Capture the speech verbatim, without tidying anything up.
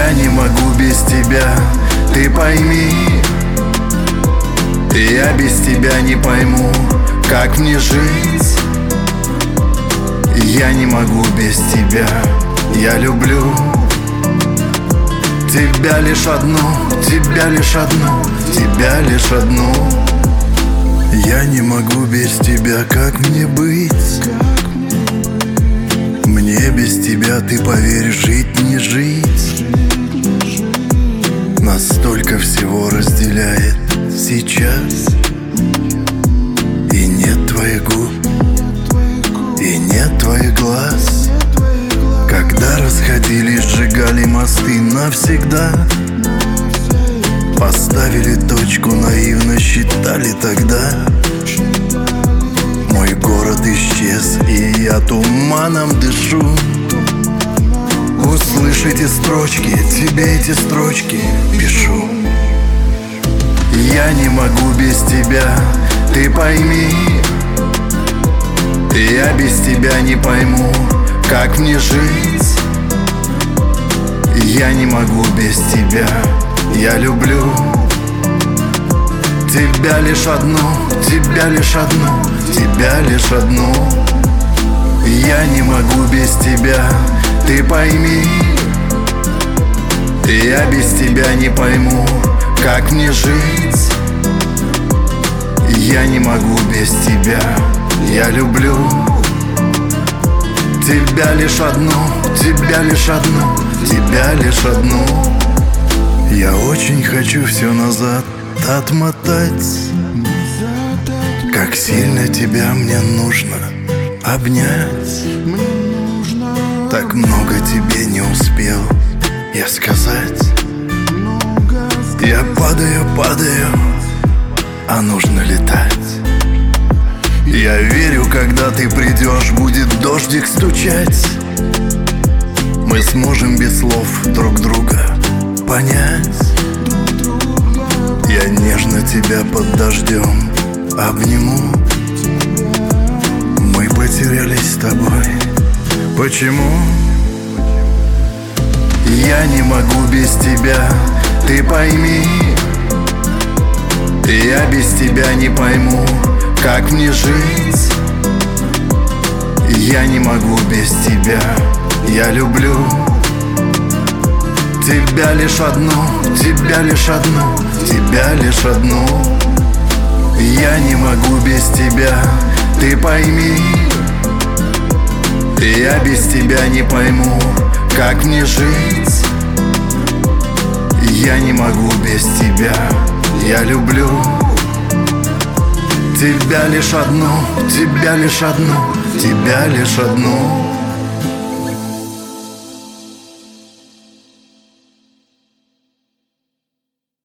Я не могу без тебя, ты пойми. Я без тебя не пойму, как мне жить. Я не могу без тебя, я люблю тебя лишь одну, тебя лишь одну, тебя лишь одну. Я не могу без тебя, как мне быть? Мне без тебя, ты поверь, жить не жить. Нас столько всего разделяет сейчас. И нет твоих губ, и нет твоих глаз. Когда расходились, сжигали мосты навсегда. Поставили точку, наивно считали тогда. Мой город исчез, и я туманом дышу. Услышь эти строчки, тебе эти строчки пишу. Я не могу без тебя, ты пойми. Я без тебя не пойму, как мне жить. Я не могу без тебя, я люблю тебя лишь одну, тебя лишь одну, тебя лишь одну. Я не могу без тебя, ты пойми. Я без тебя не пойму, как мне жить. Я не могу без тебя, я люблю тебя лишь одну, тебя лишь одну, тебя лишь одну. Я очень хочу все назад отмотать. Как сильно тебя мне нужно обнять. Так много тебе не успел я сказать. Я падаю, падаю, а нужно летать. Я верю, когда ты придешь, будет дождик стучать. Мы сможем без слов друг друга понять. Я нежно тебя под дождем обниму. Мы потерялись с тобой. Почему? Я не могу без тебя, ты пойми. Я без тебя не пойму, как мне жить. Я не могу без тебя, я люблю тебя лишь одну, тебя лишь одну, тебя лишь одну. Я не могу без тебя, ты пойми. Я без тебя не пойму, как мне жить. Я не могу без тебя, я люблю тебя лишь одну, тебя лишь одну, тебя лишь одну.